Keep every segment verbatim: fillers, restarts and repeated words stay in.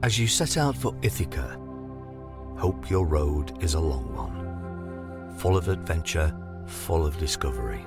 As you set out for Ithaca, hope your road is a long one, full of adventure, full of discovery.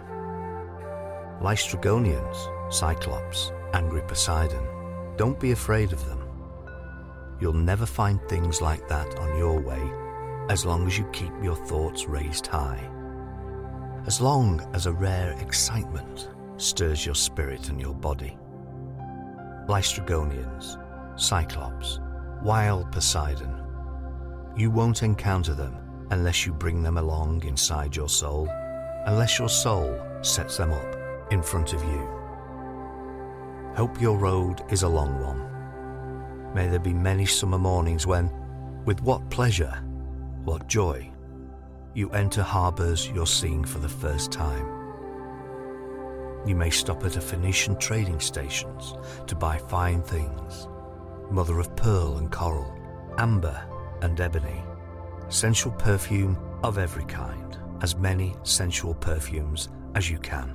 Lystragonians, Cyclops, angry Poseidon, don't be afraid of them. You'll never find things like that on your way as long as you keep your thoughts raised high. As long as a rare excitement stirs your spirit and your body. Lystragonians, Cyclops, wild Poseidon, you won't encounter them unless you bring them along inside your soul, unless your soul sets them up in front of you. Hope your road is a long one. May there be many summer mornings when, with what pleasure, what joy, you enter harbours you're seeing for the first time. You may stop at a Phoenician trading stations to buy fine things, mother of pearl and coral, amber and ebony, sensual perfume of every kind, as many sensual perfumes as you can.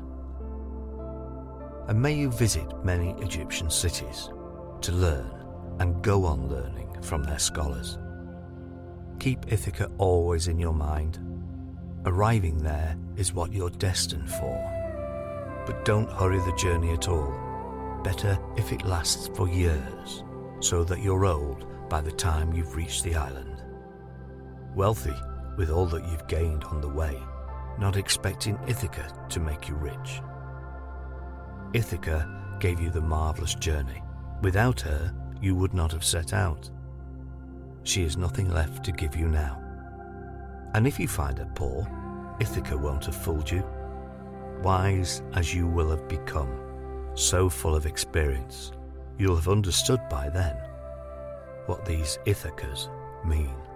And may you visit many Egyptian cities to learn and go on learning from their scholars. Keep Ithaca always in your mind. Arriving there is what you're destined for. But don't hurry the journey at all. Better if it lasts for years, so that you're old by the time you've reached the island. Wealthy with all that you've gained on the way, not expecting Ithaca to make you rich. Ithaca gave you the marvellous journey. Without her, you would not have set out. She has nothing left to give you now. And if you find her poor, Ithaca won't have fooled you. Wise as you will have become, so full of experience, you'll have understood by then what these Ithacas mean.